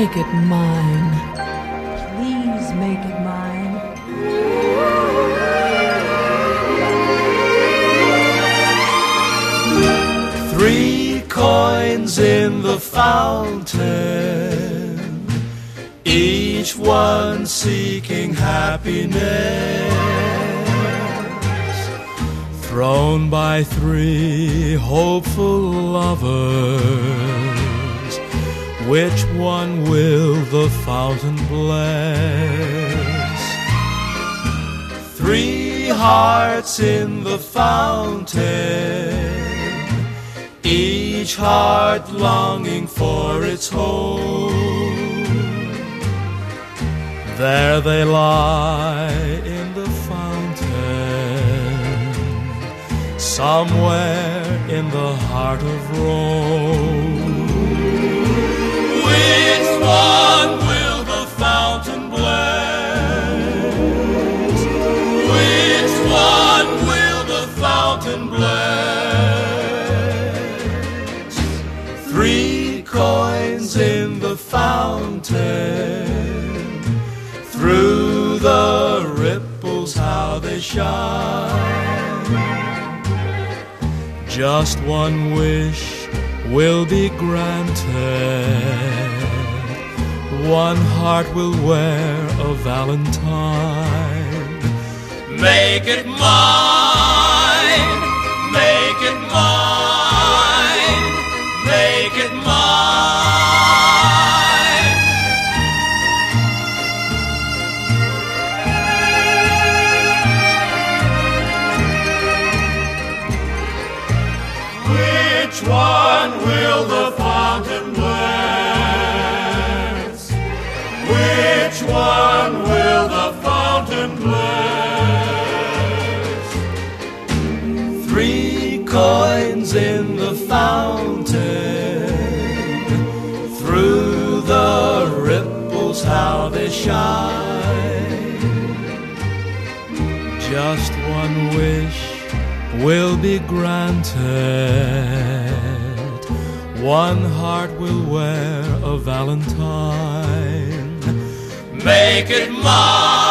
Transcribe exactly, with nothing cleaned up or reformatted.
make it mine. Please make it mine. Three coins in the fountain, each one seeking happiness, thrown by three hopeful lovers. Which one will the fountain bless? Three hearts in the fountain, each heart longing for its home. There they lie in the fountain, somewhere in the heart of Rome. Which one will the fountain bless? Which one will the fountain bless? Three coins in the fountain, through the ripples how they shine. Just one wish will be granted, one heart will wear a valentine. Make it mine, make it mine, make it mine. Which one will the fountain bless? Which one will the fountain bless? Three coins in the fountain, through the ripples how they shine. Just one wish will be granted, one heart will wear a valentine. Make it mine.